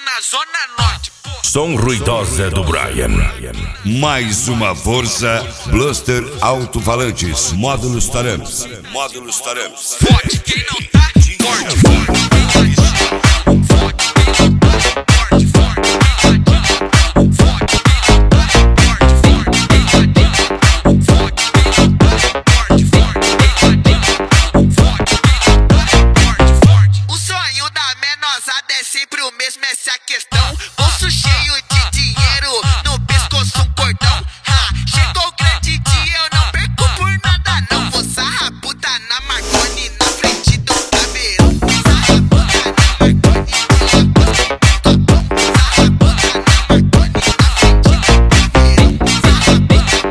na Zona Norte, pô. Som ruidosa do Brian. Mais uma força. Bluster Alto-Falantes. Módulos Taramps. Módulos Taramps. Forte, quem não tá, forte, forte. É sempre o mesmo, essa é a questão. Bolso cheio de dinheiro, no pescoço um cordão. Chegou o grande dia, eu não perco por nada não. Vou sarrar puta na Marconi, na frente do caveirão. Sarrar puta na Marconi, sarrar puta na Marconi, na frente do caveirão. Sarrar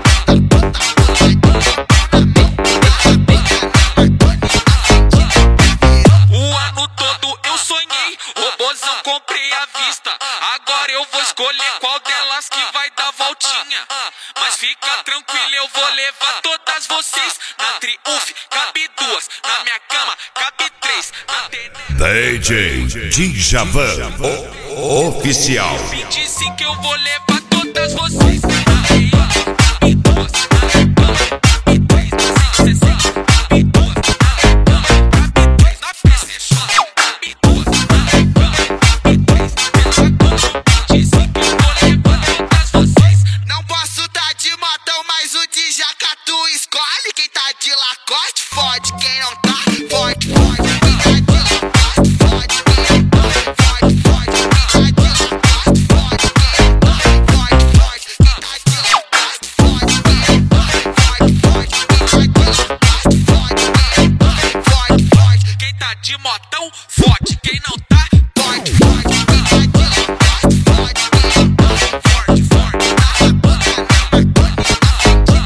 O ano todo eu sonhei, robozão comprei à vista. Agora eu vou escolher qual delas que vai dar voltinha. Mas fica tranquilo, eu vou levar todas vocês. Na Triumph cabe duas, na minha cama cabe três. Na DJ Djavan Oficial. 25 eu vou levar todas vocês. Na Rio cabe duas, na minha cama cabe três. Na 160 cabe duas, na minha cama cabe três. Na PlayStation cabe duas, na minha cama cabe três. Pela 25 eu vou levar todas vocês. Não posso tá de motão, mas o de jaca tu escolhe. Quem tá de Lacoste fode, quem não tá, fode, fode. Quem tá de Lacoste fode, quem não tá, fode, fode. Quem tá de Lacoste fode, quem não tá, fode, fode. Quem tá de Lacoste fode, quem não tá, fode, fode. Quem tá de Lacoste fode, quem não tá, fode, fode. Quem tá de motão, forte. Quem não tá, Fode, fode. Quem tá de Lacoste fode, quem não tá, forte, forte. sarra puta na Marconi, na frente do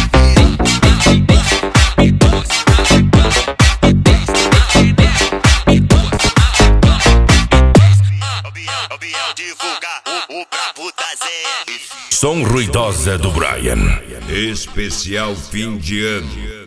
caveirão. O Biel divulgar o brabo da Zé. Som ruidosa do Brian. Especial fim de ano.